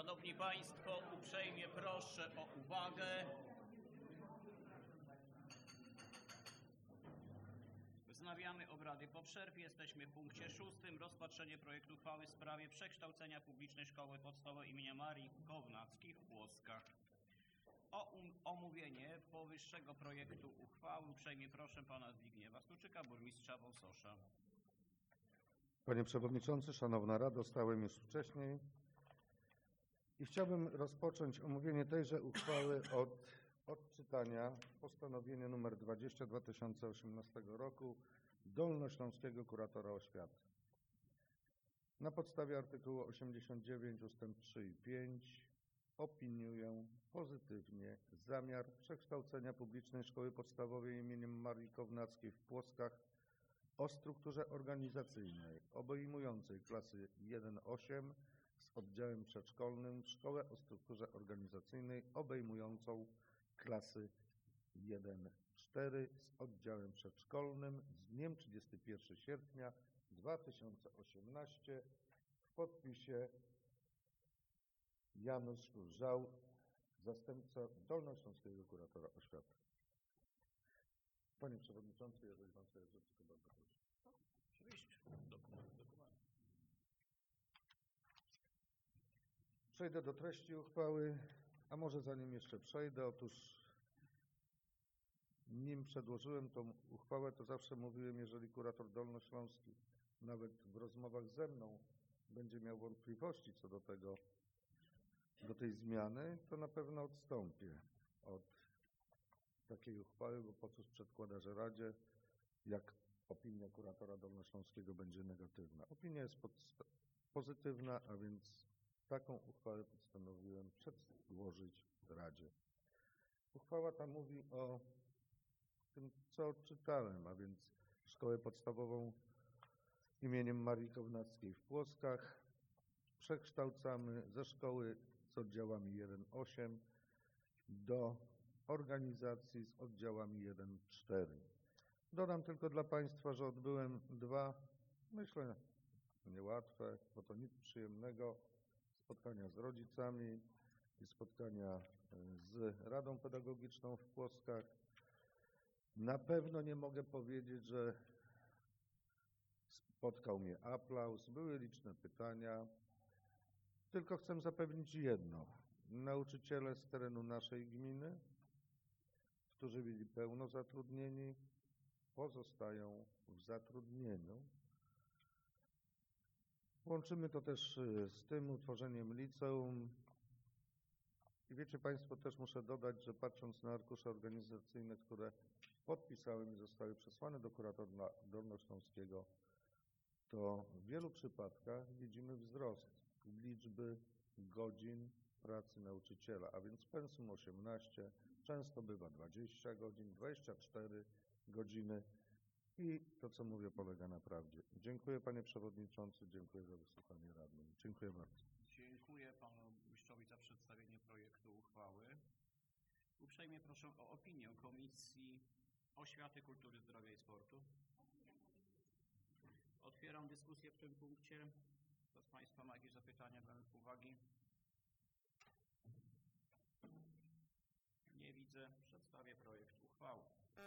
Szanowni Państwo, uprzejmie proszę o uwagę. Wznawiamy obrady po przerwie. Jesteśmy w punkcie 6. Rozpatrzenie projektu uchwały w sprawie przekształcenia publicznej szkoły podstawowej im. Marii Kownackiej w Płockach. O omówienie powyższego projektu uchwały uprzejmie proszę pana Zbigniewa Stuczyka, burmistrza Wąsosza. Panie Przewodniczący, Szanowna Rado, stałem już wcześniej i chciałbym rozpocząć omówienie tejże uchwały od odczytania postanowienia nr 20 2018 roku Dolnośląskiego Kuratora Oświaty. Na podstawie artykułu 89 ust. 3 i 5 opiniuję pozytywnie zamiar przekształcenia publicznej szkoły podstawowej im. Marii Kownackiej w Płockach o strukturze organizacyjnej obejmującej klasy 1-8 z oddziałem przedszkolnym w szkołę o strukturze organizacyjnej obejmującą klasy 1-4 z oddziałem przedszkolnym z dniem 31 sierpnia 2018 w podpisie Janusz Żał, zastępca Dolnośląskiego Kuratora Oświaty. Panie Przewodniczący, jeżeli Pan sobie rzeczy, to bardzo proszę. Oczywiście, dokument. Przejdę do treści uchwały, a może zanim jeszcze przejdę, otóż nim przedłożyłem tą uchwałę, to zawsze mówiłem, jeżeli kurator dolnośląski nawet w rozmowach ze mną będzie miał wątpliwości co do tej zmiany, to na pewno odstąpię od takiej uchwały, bo po cóż przedkładać Radzie, jak opinia kuratora dolnośląskiego będzie negatywna. Opinia jest pozytywna, a więc taką uchwałę postanowiłem przedłożyć Radzie. Uchwała ta mówi o tym, co odczytałem, a więc szkołę podstawową im. Marii Kownackiej w Płockach przekształcamy ze szkoły z oddziałami 1-8 do organizacji z oddziałami 1-4. Dodam tylko dla Państwa, że odbyłem dwa, myślę, niełatwe, bo to nic przyjemnego, spotkania z rodzicami i spotkania z Radą Pedagogiczną w Płockach. Na pewno nie mogę powiedzieć, że spotkał mnie aplauz, były liczne pytania, tylko chcę zapewnić jedno. Nauczyciele z terenu naszej gminy, którzy byli pełno zatrudnieni, pozostają w zatrudnieniu. Łączymy to też z tym utworzeniem liceum. I wiecie Państwo, też muszę dodać, że patrząc na arkusze organizacyjne, które podpisałem i zostały przesłane do kuratora dolnośląskiego, to w wielu przypadkach widzimy wzrost liczby godzin pracy nauczyciela, a więc pensum 18, często bywa 20 godzin, 24 godziny i to, co mówię, polega na prawdzie. Dziękuję Panie Przewodniczący, dziękuję za wysłuchanie radnym. Dziękuję bardzo. Dziękuję Panu Burmistrzowi za przedstawienie projektu uchwały. Uprzejmie proszę o opinię Komisji Oświaty, Kultury, Zdrowia i Sportu. Otwieram dyskusję w tym punkcie. Kto z Państwa ma jakieś zapytania, uwagi? Nie widzę. Przedstawię projekt uchwały.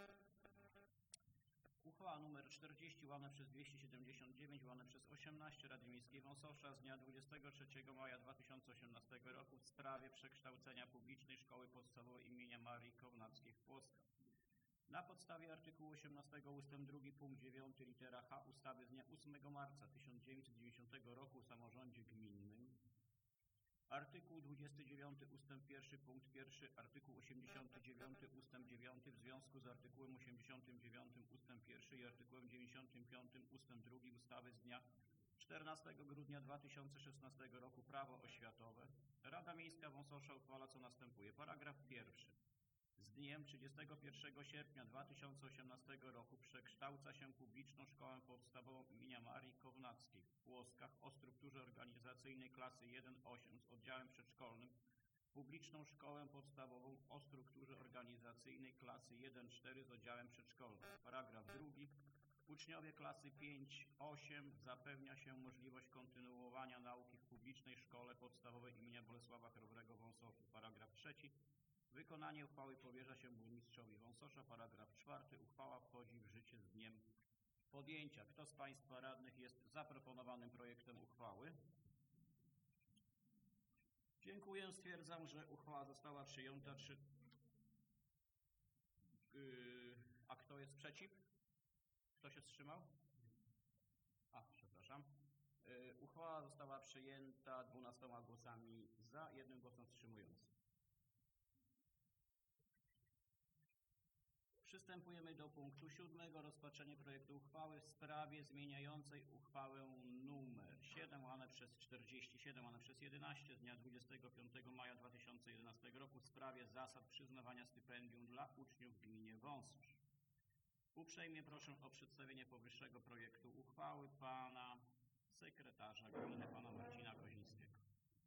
Uchwała nr 40 łamane przez 279 łamane przez 18 Rady Miejskiej Wąsosza z dnia 23 maja 2018 roku w sprawie przekształcenia publicznej szkoły podstawowej im. Marii Kownackiej w Płockach. Na podstawie artykułu 18 ust. 2 punkt 9 litera H ustawy z dnia 8 marca 1990 roku o samorządzie gminnym, artykuł 29 ust. 1 punkt 1, artykuł 89 ust. 9 w związku z artykułem 89 ust. 1 i artykułem 95 ust. 2 ustawy z dnia 14 grudnia 2016 roku Prawo oświatowe, Rada Miejska Wąsosza uchwala co następuje. Paragraf 1. Z dniem 31 sierpnia 2018 roku przekształca się publiczną szkołę podstawową im. Marii Kownackiej w Płockach o strukturze organizacyjnej klasy 1-8 z oddziałem przedszkolnym, publiczną szkołę podstawową o strukturze organizacyjnej klasy 1-4 z oddziałem przedszkolnym. Paragraf 2. Uczniowie klasy 5-8 zapewnia się możliwość kontynuowania nauki w publicznej szkole podstawowej imienia Bolesława Chrobrego w Wąsoszu. Paragraf 3. Wykonanie uchwały powierza się burmistrzowi Wąsosza. Paragraf 4. Uchwała wchodzi w życie z dniem podjęcia. Kto z Państwa radnych jest za proponowanym projektem uchwały? Dziękuję. Stwierdzam, że uchwała została przyjęta. A kto jest przeciw? Kto się wstrzymał? Przepraszam. Uchwała została przyjęta 12 głosami za, 1 głosem wstrzymującym. Przystępujemy do punktu 7. Rozpatrzenie projektu uchwały w sprawie zmieniającej uchwałę nr 7 łamane przez 47 łamane przez 11 z dnia 25 maja 2011 roku w sprawie zasad przyznawania stypendium dla uczniów w gminie Wąsosz. Uprzejmie proszę o przedstawienie powyższego projektu uchwały pana sekretarza gminy, pana Marcina Kozińskiego.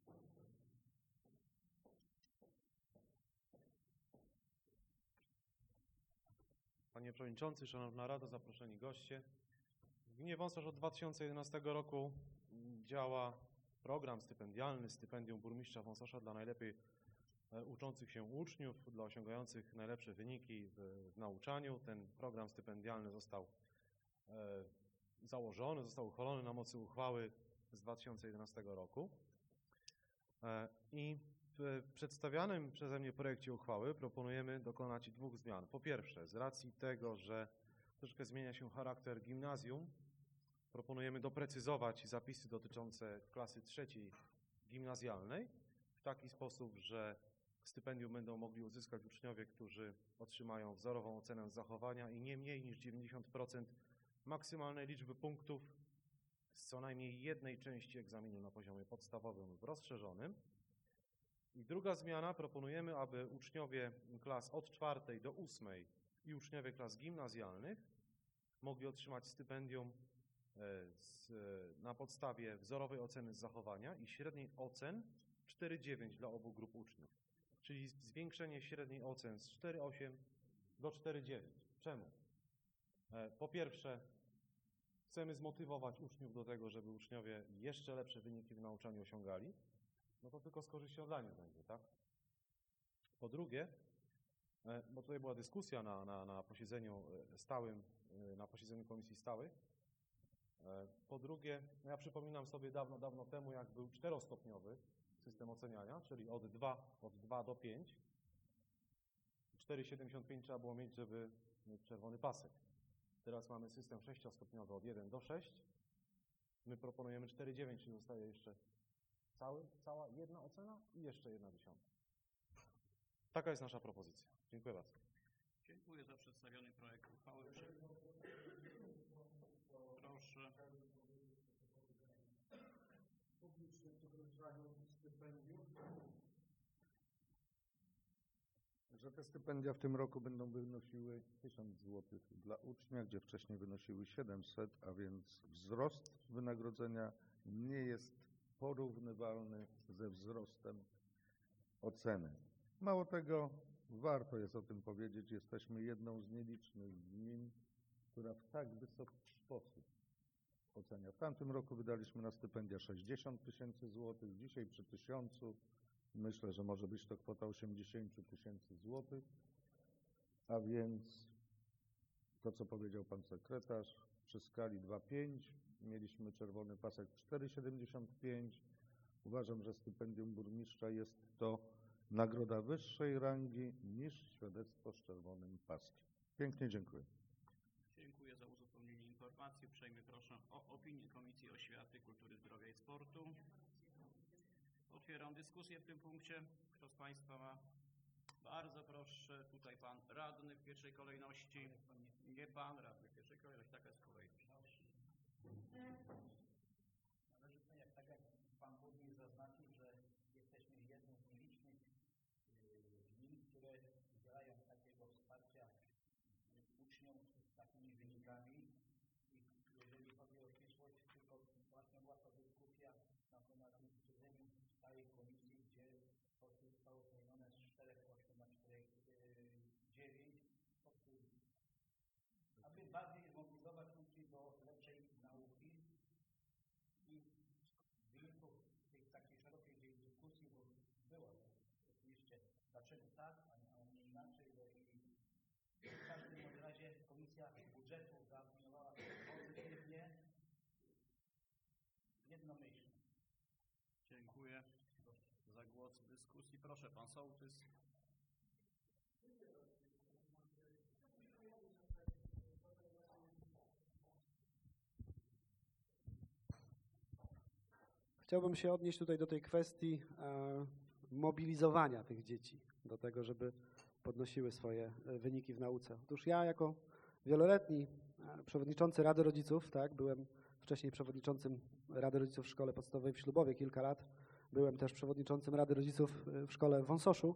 Panie Przewodniczący, Szanowna Rado, zaproszeni goście. W gminie Wąsosz od 2011 roku działa program stypendialny, stypendium burmistrza Wąsosza dla najlepiej uczących się uczniów, dla osiągających najlepsze wyniki w nauczaniu. Ten program stypendialny został założony, został uchwalony na mocy uchwały z 2011 roku. I w przedstawianym przeze mnie projekcie uchwały proponujemy dokonać 2 zmian. Po pierwsze, z racji tego, że troszkę zmienia się charakter gimnazjum, proponujemy doprecyzować zapisy dotyczące klasy 3 gimnazjalnej w taki sposób, że stypendium będą mogli uzyskać uczniowie, którzy otrzymają wzorową ocenę z zachowania i nie mniej niż 90% maksymalnej liczby punktów z co najmniej jednej części egzaminu na poziomie podstawowym lub rozszerzonym. I druga zmiana, proponujemy, aby uczniowie klas od 4 do 8 i uczniowie klas gimnazjalnych mogli otrzymać stypendium na podstawie wzorowej oceny z zachowania i średniej ocen 4,9 dla obu grup uczniów. Czyli zwiększenie średniej ocen z 4,8 do 4,9. Czemu? Po pierwsze, chcemy zmotywować uczniów do tego, żeby uczniowie jeszcze lepsze wyniki w nauczaniu osiągali. No to tylko z korzyścią dla nich będzie, tak? Po drugie, bo tutaj była dyskusja na posiedzeniu stałym, na posiedzeniu komisji stałej. Po drugie, ja przypominam sobie dawno temu, jak był 4-stopniowy system oceniania, czyli od 2 do 5. 4,75 trzeba było mieć, żeby mieć czerwony pasek. Teraz mamy system 6-stopniowy od 1 do 6. My proponujemy 4,9, czyli zostaje jeszcze cała jedna ocena i jeszcze 1/10. Taka jest nasza propozycja. Dziękuję bardzo. Dziękuję za przedstawiony projekt uchwały. Proszę. Publiczne podróżowanie stypendium. Że te stypendia w tym roku będą wynosiły 1000 zł dla ucznia, gdzie wcześniej wynosiły 700, a więc wzrost wynagrodzenia nie jest porównywalny ze wzrostem oceny. Mało tego, warto jest o tym powiedzieć, jesteśmy jedną z nielicznych gmin, która w tak wysoki sposób ocenia. W tamtym roku wydaliśmy na stypendia 60 000 złotych, dzisiaj przy 1000 myślę, że może być to kwota 80 000 złotych, a więc to, co powiedział pan sekretarz, przy skali 2,5 mieliśmy czerwony pasek 4,75. Uważam, że stypendium burmistrza jest to nagroda wyższej rangi niż świadectwo z czerwonym paskiem. Pięknie dziękuję. Dziękuję za uzupełnienie informacji. Uprzejmie proszę o opinię Komisji Oświaty, Kultury, Zdrowia i Sportu. Otwieram dyskusję w tym punkcie. Kto z Państwa ma? Bardzo proszę, tutaj Pan Radny w pierwszej kolejności. Nie Pan Radny w pierwszej kolejności, taka jest kolejność. Należy powiedzieć, tak jak Pan Burmistrz zaznaczył, że jesteśmy jedną z nielicznych gmin, które udzielają takiego wsparcia uczniom z takimi wynikami. I jeżeli chodzi o przyszłość, tylko właśnie była to dyskusja na posiedzeniu stałej komisji, gdzie zostało zmienione z 4,8 na 4,9, aby bardziej zmobilizować uczniów było. Oczywiście, dlaczego tak, a nie inaczej, no i w każdym bądź razie Komisja Budżetu zaopiniowała to pozytywnie, jednomyślnie. Dziękuję za głos w dyskusji. Proszę, pan sołtys. Chciałbym się odnieść tutaj do tej kwestii mobilizowania tych dzieci do tego, żeby podnosiły swoje wyniki w nauce. Otóż ja jako wieloletni przewodniczący Rady Rodziców, tak, byłem wcześniej przewodniczącym Rady Rodziców w szkole podstawowej w Ślubowie kilka lat, byłem też przewodniczącym Rady Rodziców w szkole w Wąsoszu.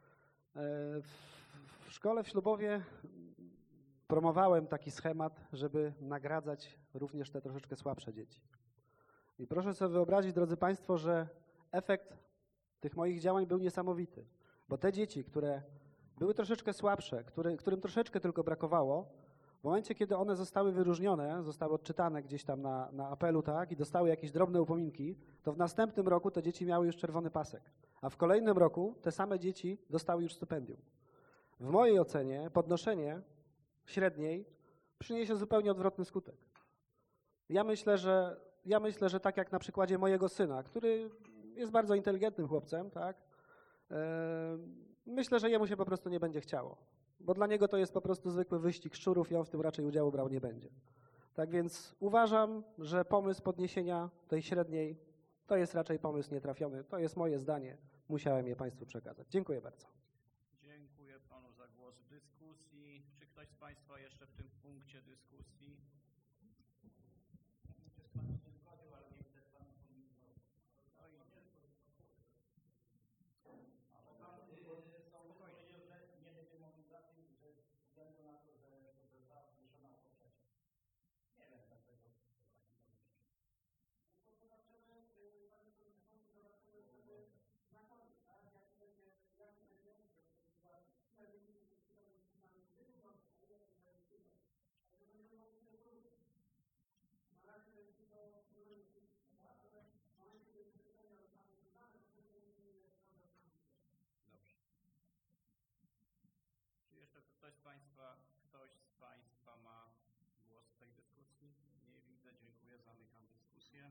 W szkole w Ślubowie promowałem taki schemat, żeby nagradzać również te troszeczkę słabsze dzieci. I proszę sobie wyobrazić, drodzy Państwo, że efekt tych moich działań był niesamowity, bo te dzieci, które były troszeczkę słabsze, którym troszeczkę tylko brakowało, w momencie, kiedy one zostały wyróżnione, zostały odczytane gdzieś tam na apelu, tak, i dostały jakieś drobne upominki, to w następnym roku te dzieci miały już czerwony pasek, a w kolejnym roku te same dzieci dostały już stypendium. W mojej ocenie podnoszenie średniej przyniesie zupełnie odwrotny skutek. Ja myślę, że tak jak na przykładzie mojego syna, który jest bardzo inteligentnym chłopcem, tak? Myślę, że jemu się po prostu nie będzie chciało, bo dla niego to jest po prostu zwykły wyścig szczurów i on w tym raczej udziału brał nie będzie. Tak więc uważam, że pomysł podniesienia tej średniej to jest raczej pomysł nietrafiony. To jest moje zdanie. Musiałem je Państwu przekazać. Dziękuję bardzo. Dziękuję panu za głos w dyskusji. Czy ktoś z państwa jeszcze w tym punkcie dyskusji? Dobrze. Czy jeszcze ktoś z Państwa ma głos w tej dyskusji? Nie widzę. Dziękuję. Zamykam dyskusję.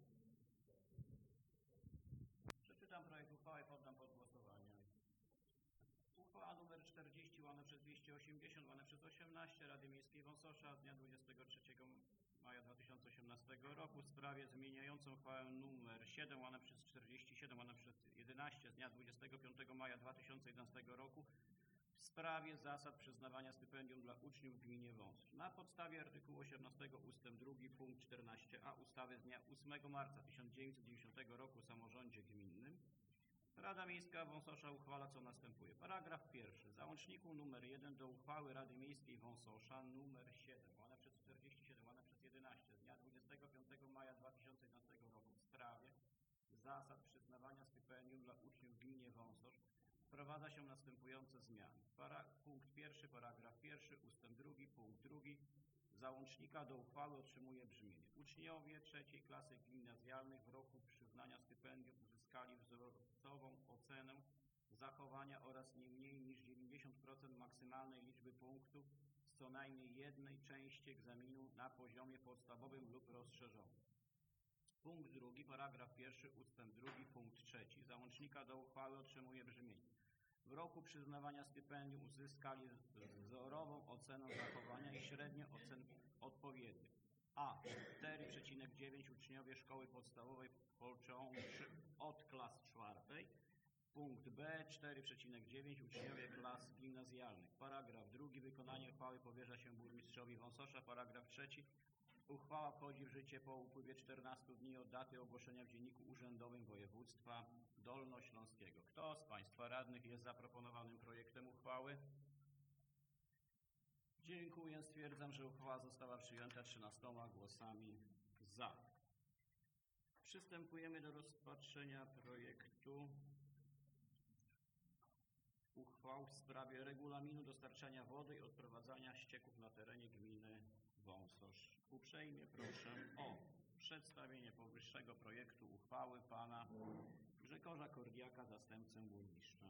Przeczytam projekt uchwały, poddam pod głosowanie. Uchwała nr 40 łamane przez 280 łamane przez 18 Rady Miejskiej Wąsosza z dnia 23 maja 2018 roku w sprawie zmieniającą uchwałę nr 7 łamane przez 47 łamane przez 11 z dnia 25 maja 2011 roku w sprawie zasad przyznawania stypendium dla uczniów w gminie Wąsosz. Na podstawie artykułu 18 ust. 2 punkt 14a ustawy z dnia 8 marca 1990 roku o samorządzie gminnym Rada Miejska Wąsosza uchwala, co następuje. Paragraf pierwszy. W załączniku nr 1 do uchwały Rady Miejskiej Wąsosza nr 7 łamane przez 47 łamane przez 11 z dnia 25 maja 2011 roku w sprawie zasad przyznawania stypendium dla uczniów w gminie Wąsosz wprowadza się następujące zmiany. Punkt pierwszy, paragraf pierwszy, ustęp drugi, punkt drugi załącznika do uchwały otrzymuje brzmienie. Uczniowie trzeciej klasy gimnazjalnych w roku przyznania stypendium uzyskali wzorcową ocenę zachowania oraz nie mniej niż 90% maksymalnej liczby punktów z co najmniej jednej części egzaminu na poziomie podstawowym lub rozszerzonym. Punkt drugi, paragraf pierwszy, ustęp drugi, punkt trzeci załącznika do uchwały otrzymuje brzmienie. W roku przyznawania stypendium uzyskali wzorową ocenę zachowania i średnie oceny odpowiednio. A. 4,9 uczniowie szkoły podstawowej począwszy od klas czwartej. Punkt B. 4,9 uczniowie klas gimnazjalnych. Paragraf drugi. Wykonanie uchwały powierza się burmistrzowi Wąsosza. Paragraf trzeci. Uchwała wchodzi w życie po upływie 14 dni od daty ogłoszenia w Dzienniku Urzędowym Województwa Dolnośląskiego. Kto z Państwa radnych jest za proponowanym projektem uchwały? Dziękuję. Stwierdzam, że uchwała została przyjęta 13 głosami za. Przystępujemy do rozpatrzenia projektu uchwał w sprawie regulaminu dostarczania wody i odprowadzania ścieków na terenie gminy Wąsosz. Uprzejmie proszę o przedstawienie powyższego projektu uchwały pana Grzegorza Kordiaka, zastępcę burmistrza.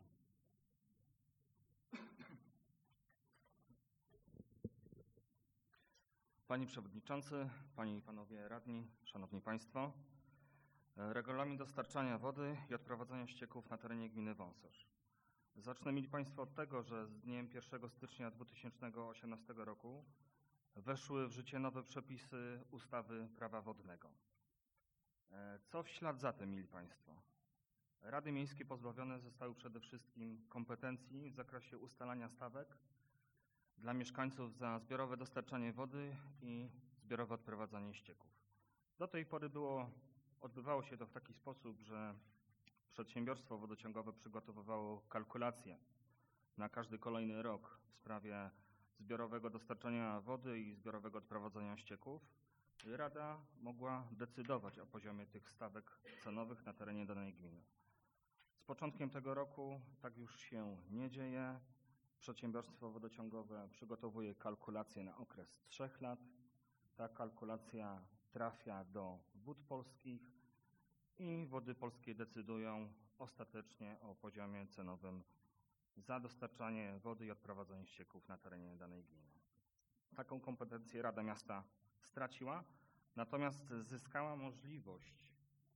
Panie Przewodniczący, Panie i Panowie Radni, Szanowni Państwo. Regulamin dostarczania wody i odprowadzania ścieków na terenie gminy Wąsosz. Zacznę, mili Państwo, od tego, że z dniem 1 stycznia 2018 roku weszły w życie nowe przepisy ustawy Prawa wodnego. Co w ślad za tym, mili Państwo? Rady miejskie pozbawione zostały przede wszystkim kompetencji w zakresie ustalania stawek dla mieszkańców za zbiorowe dostarczanie wody i zbiorowe odprowadzanie ścieków. Do tej pory odbywało się to w taki sposób, że przedsiębiorstwo wodociągowe przygotowywało kalkulacje na każdy kolejny rok w sprawie zbiorowego dostarczania wody i zbiorowego odprowadzania ścieków. Rada mogła decydować o poziomie tych stawek cenowych na terenie danej gminy. Z początkiem tego roku tak już się nie dzieje. Przedsiębiorstwo wodociągowe przygotowuje kalkulację na okres 3 lat. Ta kalkulacja trafia do Wód Polskich i Wody Polskie decydują ostatecznie o poziomie cenowym za dostarczanie wody i odprowadzanie ścieków na terenie danej gminy. Taką kompetencję Rada Miasta straciła, natomiast zyskała możliwość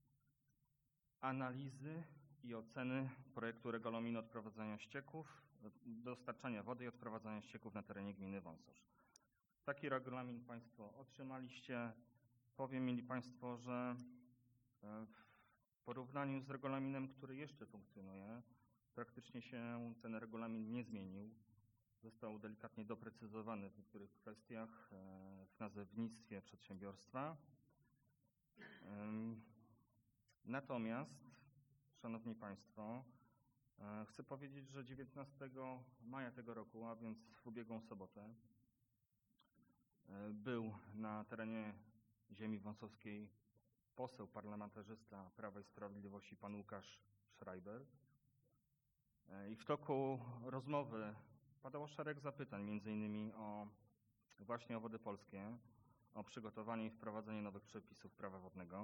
analizy i oceny projektu regulaminu odprowadzania ścieków, dostarczania wody i odprowadzania ścieków na terenie gminy Wąsosz. Taki regulamin Państwo otrzymaliście. Powiem, mieli Państwo, że w porównaniu z regulaminem, który jeszcze funkcjonuje, praktycznie się ten regulamin nie zmienił. Został delikatnie doprecyzowany w niektórych kwestiach w nazewnictwie przedsiębiorstwa. Natomiast, Szanowni Państwo, chcę powiedzieć, że 19 maja tego roku, a więc w ubiegłą sobotę, był na terenie ziemi wąsowskiej poseł parlamentarzysta Prawa i Sprawiedliwości pan Łukasz Schreiber. I w toku rozmowy padało szereg zapytań, między innymi właśnie o Wody Polskie, o przygotowanie i wprowadzenie nowych przepisów prawa wodnego.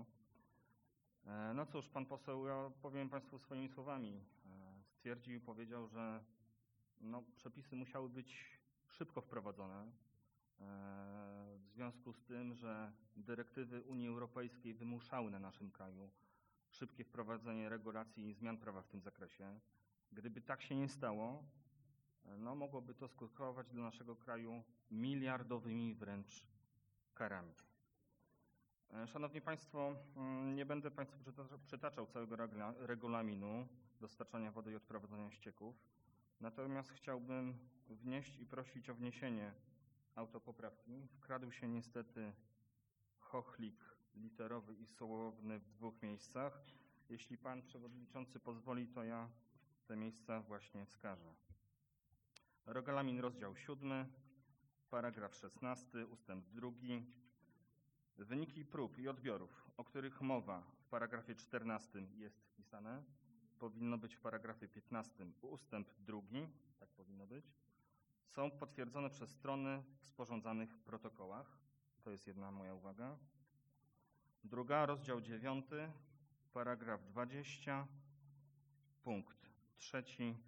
No cóż, pan poseł, ja powiem Państwu swoimi słowami, stwierdził i powiedział, że przepisy musiały być szybko wprowadzone, w związku z tym, że dyrektywy Unii Europejskiej wymuszały na naszym kraju szybkie wprowadzenie regulacji i zmian prawa w tym zakresie. Gdyby tak się nie stało, mogłoby to skutkować dla naszego kraju miliardowymi wręcz karami. Szanowni Państwo, nie będę Państwu przytaczał całego regulaminu dostarczania wody i odprowadzania ścieków, natomiast chciałbym wnieść i prosić o wniesienie autopoprawki. Wkradł się niestety chochlik literowy i słowny w 2 miejscach. Jeśli Pan Przewodniczący pozwoli, to ja te miejsca właśnie wskażę. Regulamin, rozdział 7, paragraf 16, ustęp 2. Wyniki prób i odbiorów, o których mowa w paragrafie 14 jest wpisane, powinno być w paragrafie 15 ustęp 2, tak powinno być, są potwierdzone przez strony w sporządzanych protokołach. To jest jedna moja uwaga. Druga, rozdział 9, paragraf 20, punkt 3.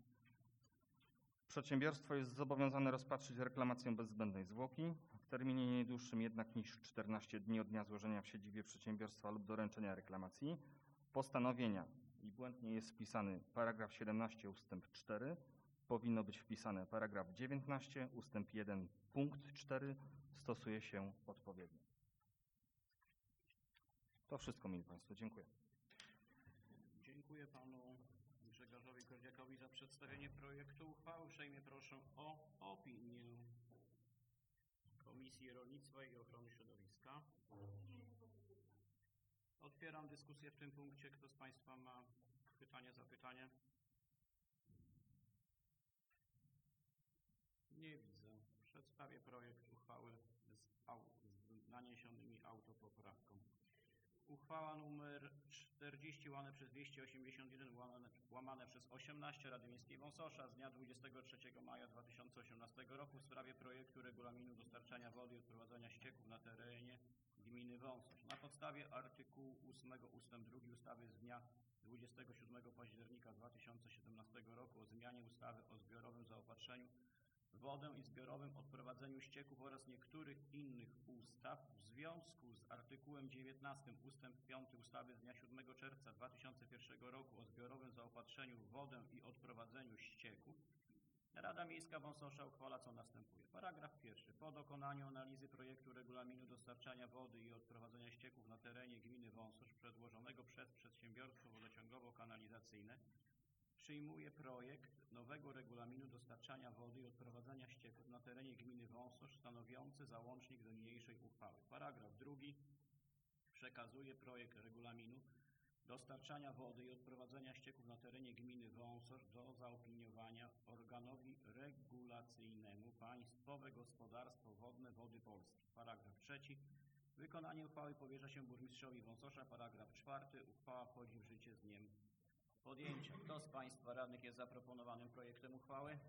Przedsiębiorstwo jest zobowiązane rozpatrzyć reklamację bez zbędnej zwłoki w terminie nie dłuższym jednak niż 14 dni od dnia złożenia w siedzibie przedsiębiorstwa lub doręczenia reklamacji, postanowienia, i błędnie jest wpisany paragraf 17 ustęp 4, powinno być wpisane paragraf 19 ustęp 1 punkt 4, stosuje się odpowiednio. To wszystko, mili Państwo. Dziękuję. Dziękuję Panu Grzegorzowi Kordiakowi za przedstawienie projektu uchwały. Uprzejmie proszę o opinię Komisji Rolnictwa i Ochrony Środowiska. Otwieram dyskusję w tym punkcie. Kto z Państwa ma pytanie, zapytanie? Nie widzę. Przedstawię projekt uchwały z naniesionymi autopoprawką. Uchwała nr 40 łamane przez 281 łamane przez 18 Rady Miejskiej Wąsosza z dnia 23 maja 2018 roku w sprawie projektu regulaminu dostarczania wody i odprowadzania ścieków na terenie gminy Wąsosz. Na podstawie artykułu 8 ust. 2 ustawy z dnia 27 października 2017 roku o zmianie ustawy o zbiorowym zaopatrzeniu w wodę i zbiorowym odprowadzeniu ścieków oraz niektórych innych ustaw w związku z artykułem 19 ust. 5 ustawy z dnia 7 czerwca 2001 roku o zbiorowym zaopatrzeniu w wodę i odprowadzeniu ścieków, Rada Miejska Wąsosza uchwala, co następuje. Paragraf 1. Po dokonaniu analizy projektu regulaminu dostarczania wody i odprowadzenia ścieków na terenie gminy Wąsosz przedłożonego przez przedsiębiorstwo wodociągowo-kanalizacyjne przyjmuje projekt nowego regulaminu dostarczania wody i odprowadzania ścieków na terenie gminy Wąsosz stanowiący załącznik do niniejszej uchwały. Paragraf 2. Przekazuje projekt regulaminu dostarczania wody i odprowadzenia ścieków na terenie gminy Wąsosz do zaopiniowania organowi regulacyjnemu Państwowe Gospodarstwo Wodne Wody Polskie. Paragraf 3. Wykonanie uchwały powierza się burmistrzowi Wąsosza. Paragraf 4. Uchwała wchodzi w życie z dniem podjęcia. Kto z Państwa radnych jest za proponowanym projektem uchwały?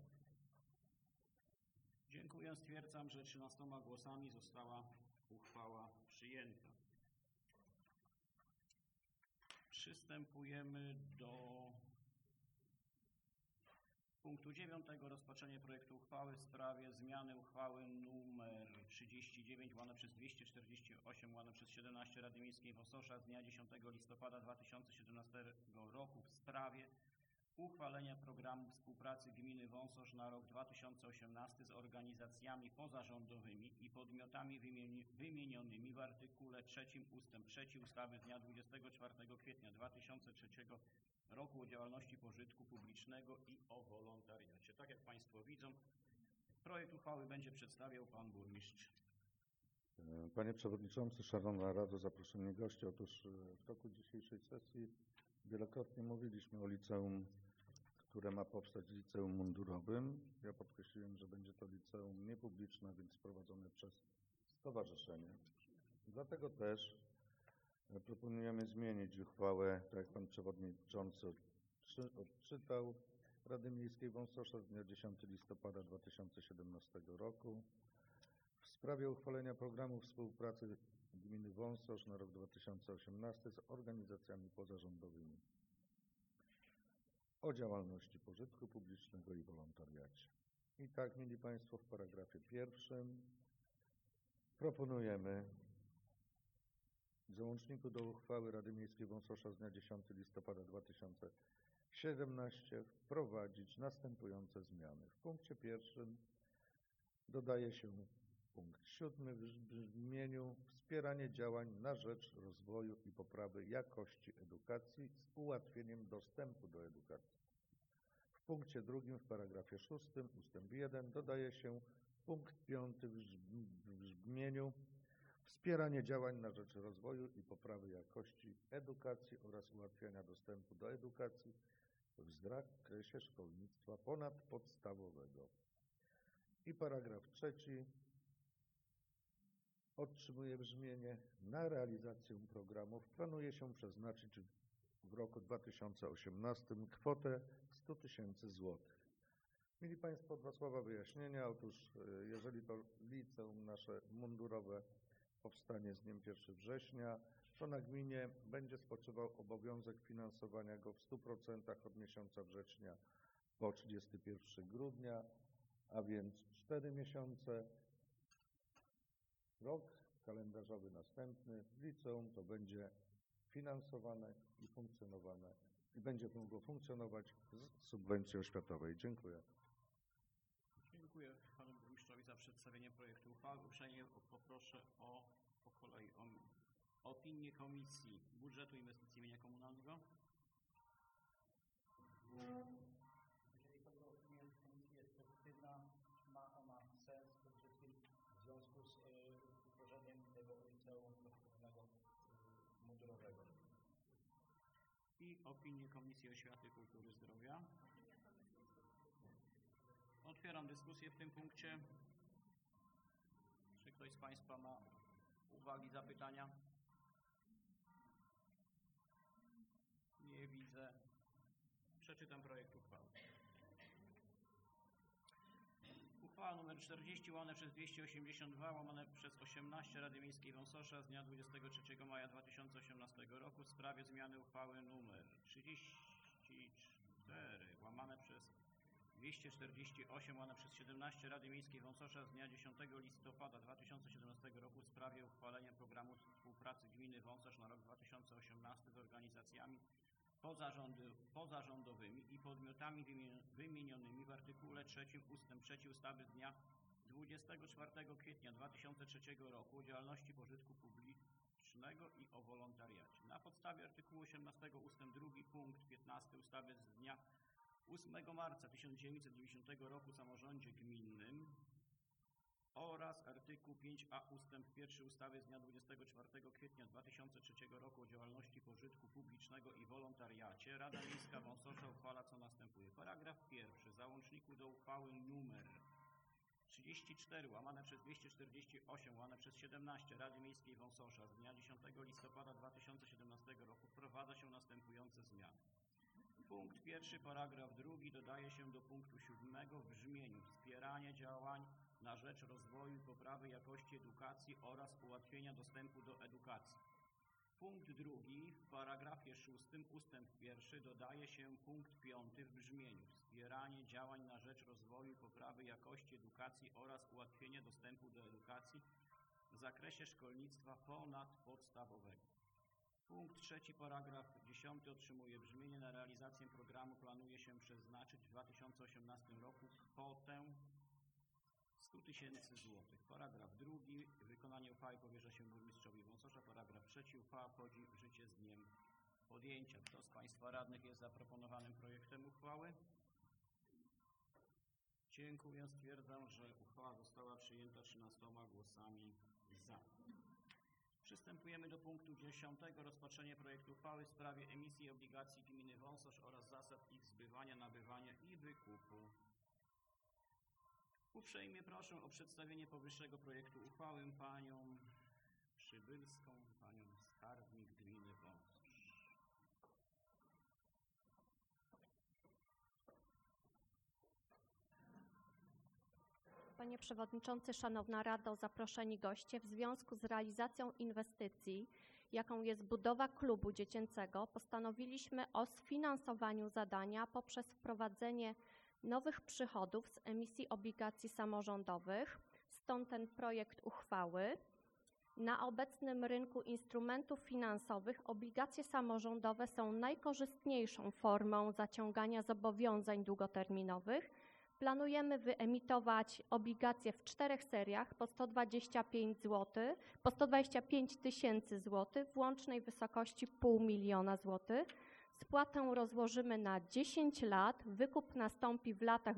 Dziękuję. Stwierdzam, że 13 głosami została uchwała przyjęta. Przystępujemy do punktu 9. Rozpatrzenie projektu uchwały w sprawie zmiany uchwały nr 39 łamane przez 248 łamane przez 17 Rady Miejskiej Wąsosza z dnia 10 listopada 2017 roku w sprawie uchwalenia programu współpracy gminy Wąsosz na rok 2018 z organizacjami pozarządowymi i podmiotami wymienionymi w artykule 3 ust. 3 ustawy z dnia 24 kwietnia 2003 roku o działalności pożytku publicznego i o wolontariacie. Tak jak Państwo widzą, projekt uchwały będzie przedstawiał Pan Burmistrz. Panie Przewodniczący, Szanowna Rado, zaproszeni goście. Otóż w toku dzisiejszej sesji wielokrotnie mówiliśmy o liceum, które ma powstać liceum mundurowym. Ja podkreśliłem, że będzie to liceum niepubliczne, więc prowadzone przez stowarzyszenie. Dlatego też proponujemy zmienić uchwałę, tak jak Pan Przewodniczący odczytał, Rady Miejskiej Wąsosza z dnia 10 listopada 2017 roku w sprawie uchwalenia programu współpracy gminy Wąsosz na rok 2018 z organizacjami pozarządowymi o działalności pożytku publicznego i wolontariacie. I tak, mili Państwo, w paragrafie 1 proponujemy w załączniku do uchwały Rady Miejskiej Wąsosza z dnia 10 listopada 2017 wprowadzić następujące zmiany. W punkcie 1 dodaje się punkt 7 w brzmieniu wspieranie działań na rzecz rozwoju i poprawy jakości edukacji z ułatwieniem dostępu do edukacji. W punkcie 2 w paragrafie 6 ustęp 1 dodaje się punkt 5 w brzmieniu wspieranie działań na rzecz rozwoju i poprawy jakości edukacji oraz ułatwiania dostępu do edukacji w zakresie szkolnictwa ponadpodstawowego. I paragraf 3 otrzymuje brzmienie: na realizację programów planuje się przeznaczyć w roku 2018 kwotę 100 000 złotych. Mieli Państwo, dwa słowa wyjaśnienia. Otóż jeżeli to liceum nasze mundurowe powstanie z dniem 1 września, to na gminie będzie spoczywał obowiązek finansowania go w 100% od miesiąca września po 31 grudnia, a więc 4 miesiące. Rok kalendarzowy następny liceum to będzie finansowane i funkcjonowane i będzie mogło funkcjonować z subwencji oświatowej. Dziękuję. Dziękuję Panu Burmistrzowi za przedstawienie projektu uchwały. Uprzejmie poproszę po kolei o opinię Komisji Budżetu i Inwestycji Mienia Komunalnego. Jeżeli chodzi o opinię komisji, jest pozytywna, ma ona sens przede wszystkim w związku z utworzeniem tego liceum profesjonalnego mundurowego. I opinię Komisji Oświaty, Kultury i Zdrowia. Otwieram dyskusję w tym punkcie. Czy ktoś z Państwa ma uwagi, zapytania? Nie widzę. Przeczytam projekt uchwały. Uchwała nr 40 łamane przez 282 łamane przez 18 Rady Miejskiej Wąsosza z dnia 23 maja 2018 roku w sprawie zmiany uchwały nr 34 łamane przez 248 łamane przez 17 Rady Miejskiej Wąsosza z dnia 10 listopada 2017 roku w sprawie uchwalenia programu współpracy gminy Wąsosz na rok 2018 z organizacjami pozarządowymi i podmiotami wymienionymi w artykule 3 ust. 3 ustawy z dnia 24 kwietnia 2003 roku o działalności pożytku publicznego i o wolontariacie. Na podstawie artykułu 18 ust. 2 punkt 15 ustawy z dnia 8 marca 1990 roku o samorządzie gminnym oraz artykuł 5a ust. 1 ustawy z dnia 24 kwietnia 2003 roku o działalności pożytku publicznego i wolontariacie Rada Miejska Wąsosza uchwala co następuje. Paragraf pierwszy załączniku do uchwały nr 34 łamane przez 248 łamane przez 17 Rady Miejskiej Wąsosza z dnia 10 listopada 2017 roku wprowadza się następujące zmiany. Punkt pierwszy, paragraf drugi dodaje się do punktu 7 w brzmieniu: wspieranie działań na rzecz rozwoju i poprawy jakości edukacji oraz ułatwienia dostępu do edukacji. Punkt drugi, w paragrafie 6 ustęp 1 dodaje się punkt 5 w brzmieniu: wspieranie działań na rzecz rozwoju i poprawy jakości edukacji oraz ułatwienia dostępu do edukacji w zakresie szkolnictwa ponadpodstawowego. Punkt trzeci, paragraf 10 otrzymuje brzmienie: na realizację programu planuje się przeznaczyć w 2018 roku kwotę 100 000 złotych. Paragraf drugi, wykonanie uchwały powierza się burmistrzowi Wąsosza. Paragraf trzeci, uchwała wchodzi w życie z dniem podjęcia. Kto z Państwa radnych jest za proponowanym projektem uchwały? Dziękuję. Stwierdzam, że uchwała została przyjęta 13 głosami za. Przystępujemy do punktu 10. Rozpatrzenie projektu uchwały w sprawie emisji obligacji gminy Wąsosz oraz zasad ich zbywania, nabywania i wykupu. Uprzejmie proszę o przedstawienie powyższego projektu uchwały panią Przybylską, panią skarbnik gminy Wąsosz. Panie Przewodniczący, Szanowna Rado, zaproszeni goście, w związku z realizacją inwestycji, jaką jest budowa klubu dziecięcego, postanowiliśmy o sfinansowaniu zadania poprzez wprowadzenie nowych przychodów z emisji obligacji samorządowych. Stąd ten projekt uchwały. Na obecnym rynku instrumentów finansowych obligacje samorządowe są najkorzystniejszą formą zaciągania zobowiązań długoterminowych. Planujemy wyemitować obligacje w 4 seriach po 125 tysięcy złotych w łącznej wysokości 500 000 złotych. Spłatę rozłożymy na 10 lat. Wykup nastąpi w latach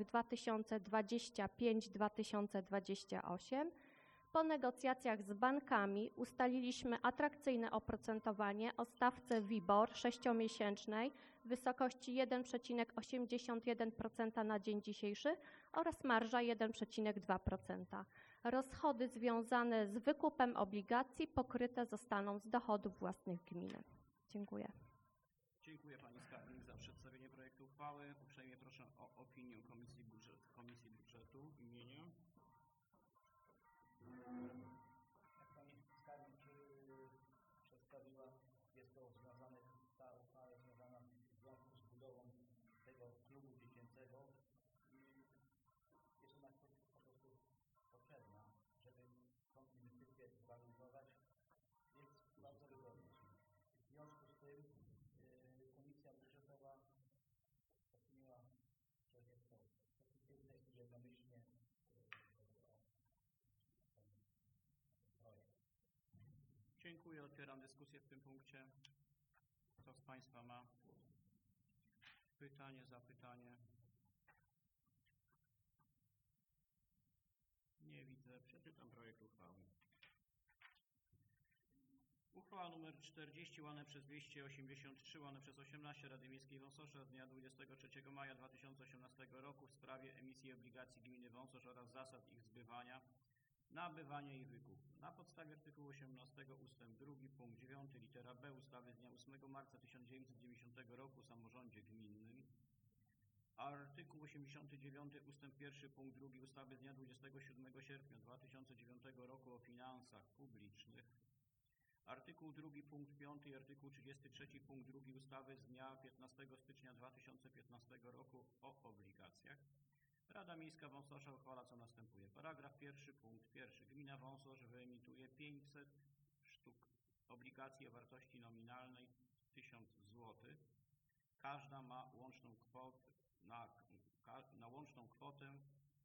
2025-2028. Po negocjacjach z bankami ustaliliśmy atrakcyjne oprocentowanie o stawce WIBOR 6-miesięcznej w wysokości 1,81% na dzień dzisiejszy oraz marża 1,2%. Rozchody związane z wykupem obligacji pokryte zostaną z dochodów własnych gminy. Dziękuję. Dziękuję pani skarbnik za przedstawienie projektu uchwały. Uprzejmie proszę o opinię Komisji Budżetu imienia. Jak pani skarbnik przedstawiła, jest to związane, ta uchwała jest związana w związku z budową tego klubu dziecięcego i jest ona po prostu potrzebna, żeby tą inwestycję zrealizować. Jest bardzo wygodna. W związku z tym Komisja Budżetowa opiniowała, że jest to pozytywne i jednomyślnie projekt. Dziękuję. Otwieram dyskusję w tym punkcie. Kto z Państwa ma pytanie, zapytanie? Nie widzę. Przeczytam projekt uchwały. Uchwała nr 40 łamane przez 283 łamane przez 18 Rady Miejskiej Wąsosza z dnia 23 maja 2018 roku w sprawie emisji obligacji gminy Wąsosz oraz zasad ich zbywania, nabywania i wykupu. Na podstawie artykułu 18 ust. 2 punkt 9 litera B ustawy z dnia 8 marca 1990 roku o samorządzie gminnym Artykuł 89 ustęp 1 punkt 2 ustawy z dnia 27 sierpnia 2009 roku o finansach publicznych. Artykuł 2 punkt 5 i artykuł 33 punkt 2 ustawy z dnia 15 stycznia 2015 roku o obligacjach. Rada Miejska Wąsosza uchwala co następuje. Paragraf 1 punkt 1. Gmina Wąsosz wyemituje 500 sztuk obligacji o wartości nominalnej 1000 zł. Każda ma łączną kwotę, na łączną kwotę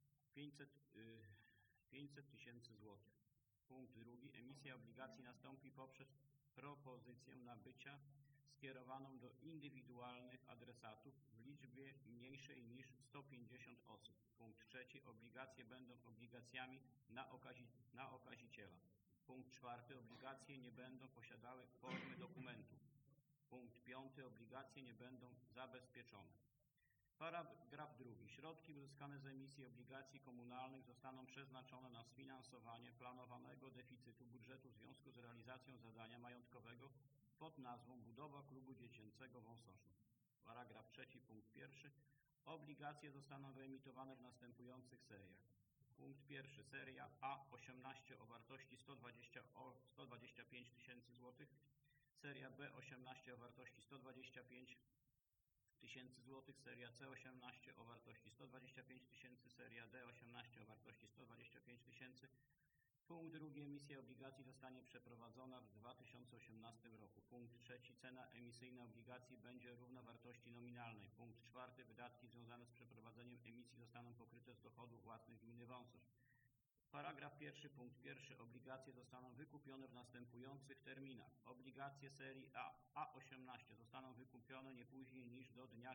500 tysięcy złotych. Punkt 2. Emisja obligacji nastąpi poprzez propozycję nabycia skierowaną do indywidualnych adresatów w liczbie mniejszej niż 150 osób. Punkt 3. Obligacje będą obligacjami na okaziciela. Punkt 4. Obligacje nie będą posiadały formy dokumentów. Punkt 5. Obligacje nie będą zabezpieczone. Paragraf 2. Środki uzyskane z emisji obligacji komunalnych zostaną przeznaczone na sfinansowanie planowanego deficytu budżetu w związku z realizacją zadania majątkowego pod nazwą Budowa Klubu Dziecięcego w Wąsoszu. Paragraf 3. Punkt 1. Obligacje zostaną wyemitowane w następujących seriach. Punkt 1. Seria A18 o wartości 125 tysięcy złotych. Seria B18 o wartości 125 tysięcy złotych, seria C18 o wartości 125 tysięcy, seria D18 o wartości 125 tysięcy. Punkt 2. Emisja obligacji zostanie przeprowadzona w 2018 roku. Punkt 3. Cena emisyjna obligacji będzie równa wartości nominalnej. Punkt 4. Wydatki związane z przeprowadzeniem emisji zostaną pokryte z dochodów własnych gminy Wąsosz. Paragraf 1. Punkt 1. Obligacje zostaną wykupione w następujących terminach. Obligacje serii A18 zostaną wykupione nie później niż do dnia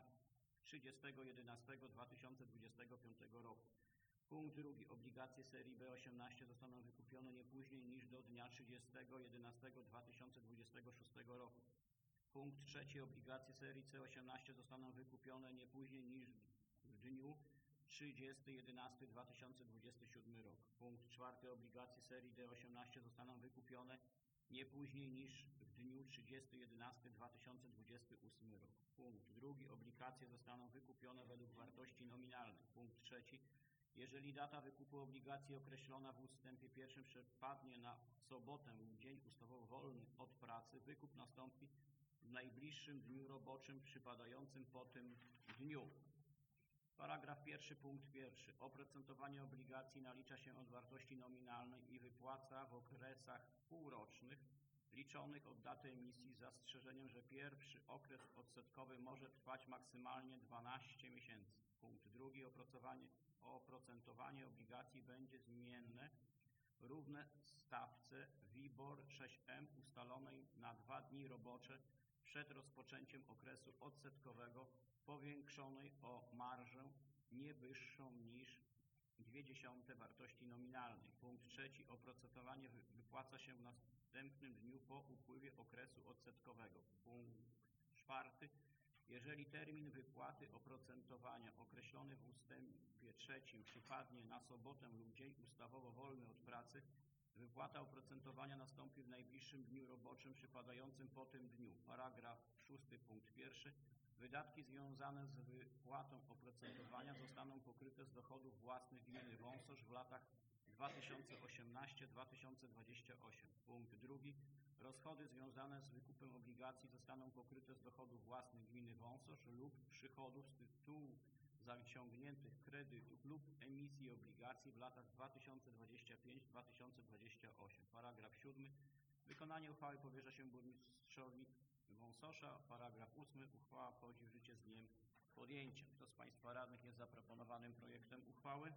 30.11.2025 roku. Punkt 2. Obligacje serii B18 zostaną wykupione nie później niż do dnia 30.11.2026 roku. Punkt 3. Obligacje serii C18 zostaną wykupione nie później niż w dniu 30.11.2027 rok. Punkt 4. Obligacje serii D18 zostaną wykupione nie później niż w dniu 30.11.2028 rok. Punkt 2. Obligacje zostaną wykupione według wartości nominalnej. Punkt 3. Jeżeli data wykupu obligacji określona w ustępie 1 przypadnie na sobotę lub dzień ustawowo wolny od pracy, wykup nastąpi w najbliższym dniu roboczym przypadającym po tym dniu. Paragraf 1. Punkt 1. Oprocentowanie obligacji nalicza się od wartości nominalnej i wypłaca w okresach półrocznych liczonych od daty emisji z zastrzeżeniem, że pierwszy okres odsetkowy może trwać maksymalnie 12 miesięcy. Punkt 2. Oprocentowanie obligacji będzie zmienne, równe stawce WIBOR 6M ustalonej na 2 dni robocze przed rozpoczęciem okresu odsetkowego, powiększonej o marżę nie wyższą niż 0,2 wartości nominalnej. Punkt 3. Oprocentowanie wypłaca się w następnym dniu po upływie okresu odsetkowego. Punkt 4. Jeżeli termin wypłaty oprocentowania określony w ustępie 3 przypadnie na sobotę lub dzień ustawowo wolny od pracy, wypłata oprocentowania nastąpi w najbliższym dniu roboczym przypadającym po tym dniu. Paragraf 6. Punkt 1. Wydatki związane z wypłatą oprocentowania zostaną pokryte z dochodów własnych gminy Wąsosz w latach 2018-2028. Punkt 2. Rozchody związane z wykupem obligacji zostaną pokryte z dochodów własnych gminy Wąsosz lub przychodów z tytułu zaciągniętych kredytów lub emisji obligacji w latach 2025-2028. Paragraf 7. Wykonanie uchwały powierza się burmistrzowi Wąsosza. Paragraf 8. Uchwała wchodzi w życie z dniem podjęcia. Kto z Państwa radnych jest za proponowanym projektem uchwały?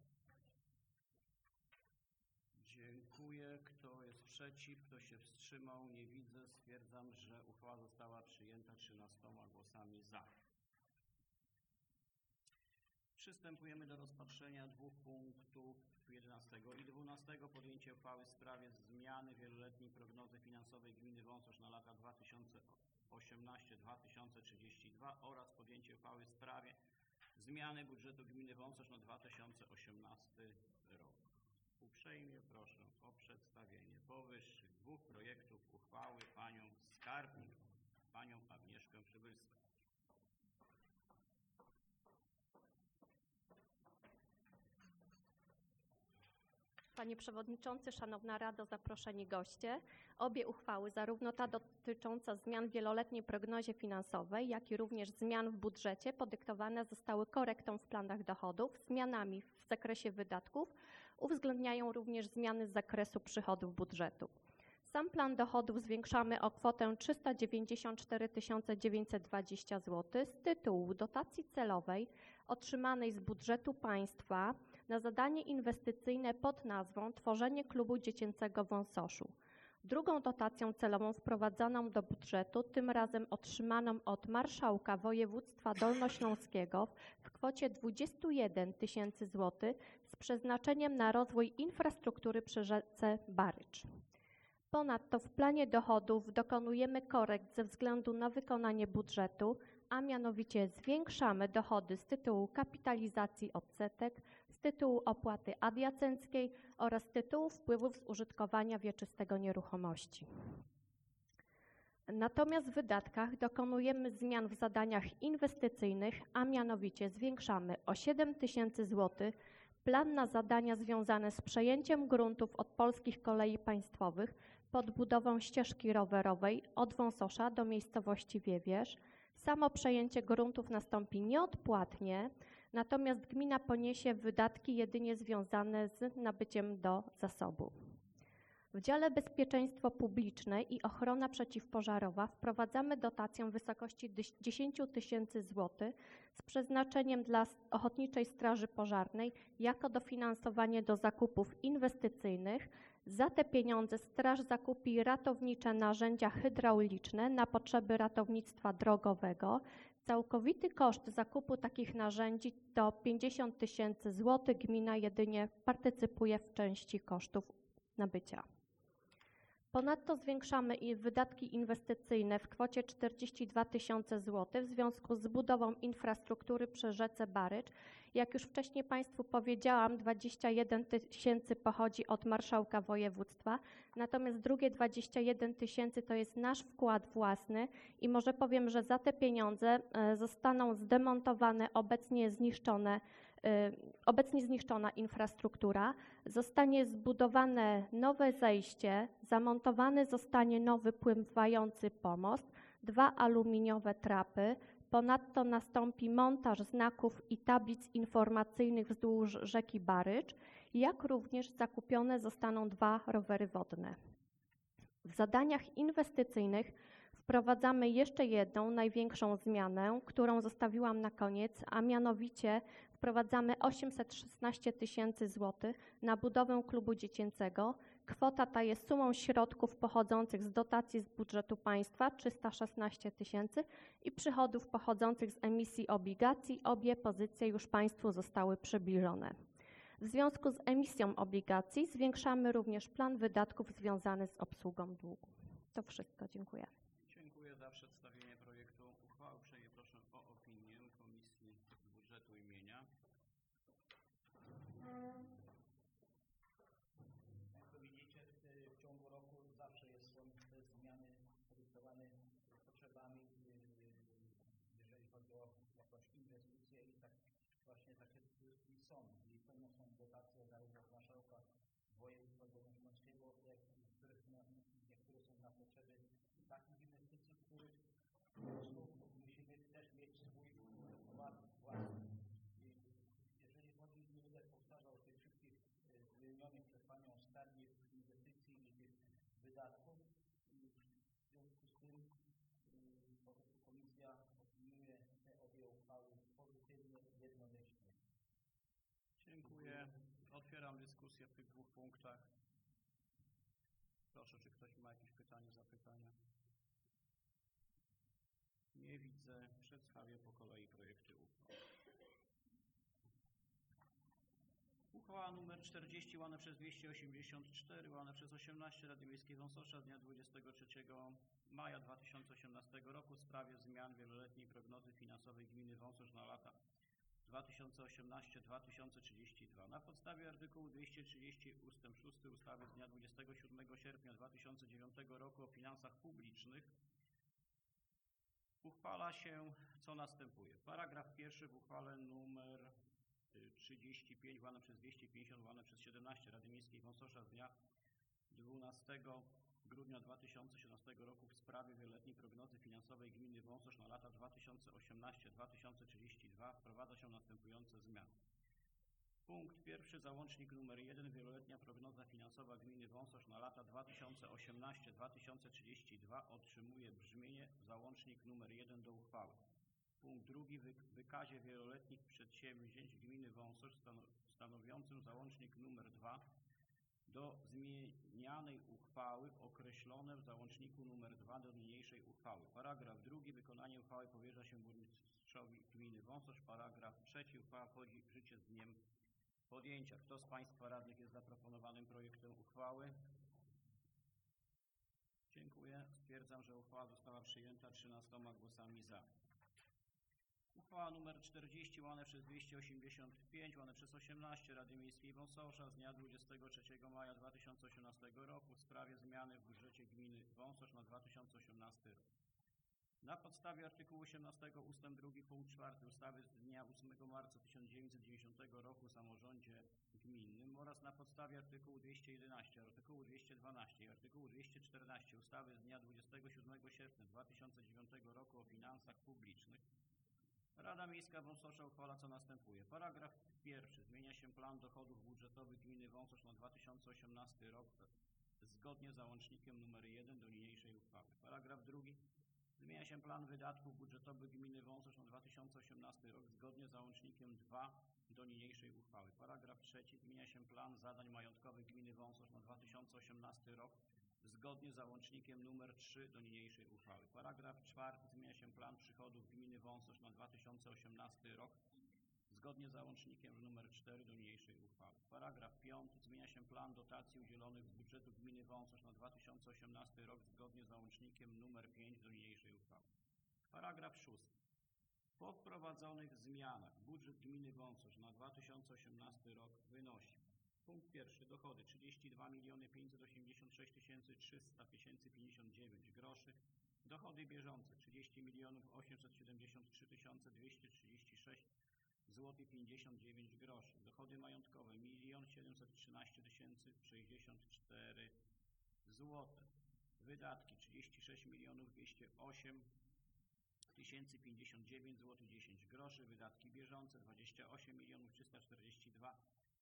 Dziękuję. Kto jest przeciw? Kto się wstrzymał? Nie widzę. Stwierdzam, że uchwała została przyjęta 13 głosami za. Przystępujemy do rozpatrzenia dwóch punktów 11 i 12. Podjęcie uchwały w sprawie zmiany wieloletniej prognozy finansowej gminy Wąsosz na lata 2018-2032 oraz podjęcie uchwały w sprawie zmiany budżetu gminy Wąsosz na 2018 rok. Uprzejmie proszę o przedstawienie powyższych dwóch projektów uchwały panią skarbnik, panią Agnieszkę Przybylską. Panie Przewodniczący, Szanowna Rado, zaproszeni goście. Obie uchwały, zarówno ta dotycząca zmian w wieloletniej prognozie finansowej, jak i również zmian w budżecie, podyktowane zostały korektą w planach dochodów, zmianami w zakresie wydatków, uwzględniają również zmiany z zakresu przychodów budżetu. Sam plan dochodów zwiększamy o kwotę 394 920 zł z tytułu dotacji celowej otrzymanej z budżetu państwa na zadanie inwestycyjne pod nazwą Tworzenie klubu dziecięcego w Wąsoszu. Drugą dotacją celową wprowadzoną do budżetu, tym razem otrzymaną od marszałka województwa dolnośląskiego w kwocie 21 000 zł z przeznaczeniem na rozwój infrastruktury przy rzece Barycz. Ponadto w planie dochodów dokonujemy korekt ze względu na wykonanie budżetu, a mianowicie zwiększamy dochody z tytułu kapitalizacji odsetek, z tytułu opłaty adiacenckiej oraz z tytułu wpływów z użytkowania wieczystego nieruchomości. Natomiast w wydatkach dokonujemy zmian w zadaniach inwestycyjnych, a mianowicie zwiększamy o 7 000 zł plan na zadania związane z przejęciem gruntów od Polskich Kolei Państwowych pod budową ścieżki rowerowej od Wąsosza do miejscowości Wiewierz. Samo przejęcie gruntów nastąpi nieodpłatnie, natomiast gmina poniesie wydatki jedynie związane z nabyciem do zasobu. W dziale Bezpieczeństwo Publiczne i Ochrona Przeciwpożarowa wprowadzamy dotację w wysokości 10 000 zł z przeznaczeniem dla Ochotniczej Straży Pożarnej jako dofinansowanie do zakupów inwestycyjnych. Za te pieniądze straż zakupi ratownicze narzędzia hydrauliczne na potrzeby ratownictwa drogowego. Całkowity koszt zakupu takich narzędzi to 50 000 zł. Gmina jedynie partycypuje w części kosztów nabycia. Ponadto zwiększamy wydatki inwestycyjne w kwocie 42 000 zł w związku z budową infrastruktury przy rzece Barycz. Jak już wcześniej Państwu powiedziałam, 21 000 pochodzi od marszałka województwa, natomiast drugie 21 000 to jest nasz wkład własny i może powiem, że za te pieniądze zostaną zdemontowane obecnie zniszczona infrastruktura, zostanie zbudowane nowe zejście, zamontowany zostanie nowy pływający pomost, 2 aluminiowe trapy, ponadto nastąpi montaż znaków i tablic informacyjnych wzdłuż rzeki Barycz, jak również zakupione zostaną 2 rowery wodne. W zadaniach inwestycyjnych wprowadzamy jeszcze jedną, największą zmianę, którą zostawiłam na koniec, a mianowicie wprowadzamy 816 000 zł na budowę klubu dziecięcego. Kwota ta jest sumą środków pochodzących z dotacji z budżetu państwa 316 000 i przychodów pochodzących z emisji obligacji. Obie pozycje już Państwu zostały przybliżone. W związku z emisją obligacji zwiększamy również plan wydatków związany z obsługą długu. To wszystko. Dziękuję. Dziękuję za przedstawienie projektu uchwały. Uprzejmie proszę o opinię Komisji Budżetu i Mienia. Jak widzicie, w ciągu roku zawsze są te zmiany podyktowane potrzebami, jeżeli chodzi o jakąś inwestycję i tak właśnie takie i są. I pewno są dotacje zarówno od marszałka województwa dolnośląskiego, niektóre są na potrzeby takich inwestycji, których po prostu musimy też mieć swój wkład własny. Jeżeli chodzi, nie będę powtarzał tych wszystkich wymienionych przez Panią stadnych inwestycji i tych wydatków. W związku z tym po prostu Komisja opiniuje te obie uchwały pozytywnie, jednomyślnie. Dziękuję. Otwieram dyskusję w tych 2 punktach. Proszę, czy ktoś ma jakieś pytanie, zapytania? Nie widzę. Przedstawię po kolei projekty uchwał. Uchwała nr 40 łamane przez 284 łamane przez 18 Rady Miejskiej Wąsosza z dnia 23 maja 2018 roku w sprawie zmian wieloletniej prognozy finansowej gminy Wąsosz na lata 2018-2032. Na podstawie artykułu 230 ust. 6 ustawy z dnia 27 sierpnia 2009 roku o finansach publicznych uchwala się, co następuje. Paragraf 1 w uchwale nr 35 łamane przez 250 łamane przez 17 Rady Miejskiej Wąsosza z dnia 12 grudnia 2017 roku w sprawie wieloletniej prognozy finansowej gminy Wąsosz na lata 2018-2032 wprowadza się następujące zmiany. Punkt pierwszy, załącznik nr 1, wieloletnia prognoza finansowa gminy Wąsosz na lata 2018-2032 otrzymuje brzmienie załącznik nr 1 do uchwały. Punkt drugi, w wykazie wieloletnich przedsięwzięć gminy Wąsosz stanowiącym załącznik nr 2 do zmienianej uchwały określone w załączniku nr 2 do niniejszej uchwały. Paragraf drugi, wykonanie uchwały powierza się burmistrzowi gminy Wąsosz. Paragraf trzeci, uchwała wchodzi w życie z dniem podjęcia. Kto z Państwa radnych jest za proponowanym projektem uchwały? Dziękuję. Stwierdzam, że uchwała została przyjęta 13 głosami za. Uchwała nr 40 łamane przez 285 łamane przez 18 Rady Miejskiej Wąsosza z dnia 23 maja 2018 roku w sprawie zmiany w budżecie gminy Wąsosz na 2018 rok. Na podstawie artykułu 18 ust. 2 punkt 4 ustawy z dnia 8 marca 1990 roku o samorządzie gminnym oraz na podstawie artykułu 211, artykułu 212 i artykułu 214 ustawy z dnia 27 sierpnia 2009 roku o finansach publicznych Rada Miejska Wąsosza uchwala co następuje. Paragraf pierwszy. Zmienia się plan dochodów budżetowych gminy Wąsosz na 2018 rok zgodnie z załącznikiem nr 1 do niniejszej uchwały. Paragraf drugi. Zmienia się plan wydatków budżetowych gminy Wąsosz na 2018 rok zgodnie z załącznikiem 2 do niniejszej uchwały. Paragraf trzeci. Zmienia się plan zadań majątkowych gminy Wąsosz na 2018 rok zgodnie z załącznikiem nr 3 do niniejszej uchwały. Paragraf czwarty. Zmienia się plan przychodów gminy Wąsosz na 2018 rok zgodnie z załącznikiem nr 4 do niniejszej uchwały. Paragraf piąty. Zmienia się plan dotacji udzielonych z budżetu gminy Wąsosz na 2018 rok zgodnie z załącznikiem nr 5 do niniejszej uchwały. Paragraf szósty. Po wprowadzonych zmianach budżet gminy Wąsosz na 2018 rok wynosi: punkt pierwszy, dochody 32 586 300,59 groszy, dochody bieżące 30 873 236 zł 59 groszy, dochody majątkowe 1 713 064 zł, wydatki 36 208 059 zł 10 groszy, wydatki bieżące 28 342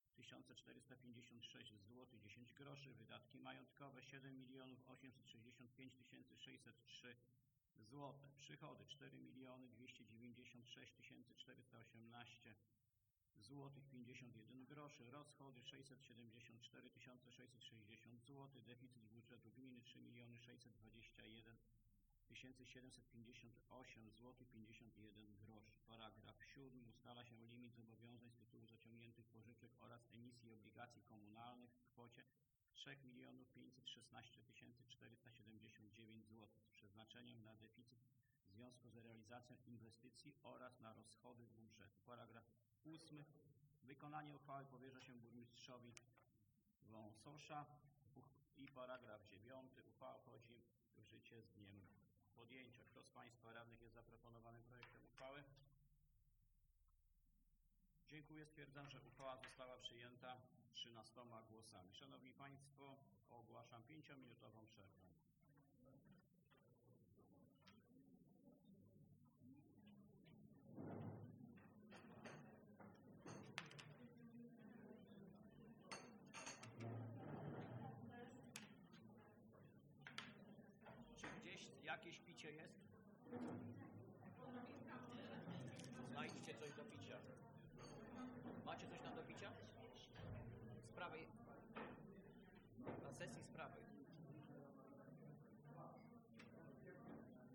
1456 zł 10 groszy, wydatki majątkowe 7 865 603 zł, przychody 4 296 418 zł 51 groszy, rozchody 674 660 zł, deficyt budżetu gminy 3 621 758 zł 51 groszy. Paragraf 7. Ustala się limit zobowiązań z tytułu zaciągniętych pożyczek oraz emisji obligacji komunalnych w kwocie 3 516 479 zł z przeznaczeniem na deficyt w związku z realizacją inwestycji oraz na rozchody budżetu. Paragraf 8. Wykonanie uchwały powierza się burmistrzowi Wąsosza. I paragraf 9. Uchwała wchodzi w życie z dniem podjęcia. Kto z Państwa radnych jest za proponowanym projektem uchwały? Dziękuję. Stwierdzam, że uchwała została przyjęta 13 głosami. Szanowni Państwo, ogłaszam 5-minutową przerwę. Czy gdzieś jakieś picie jest? Znajdźcie coś do picia.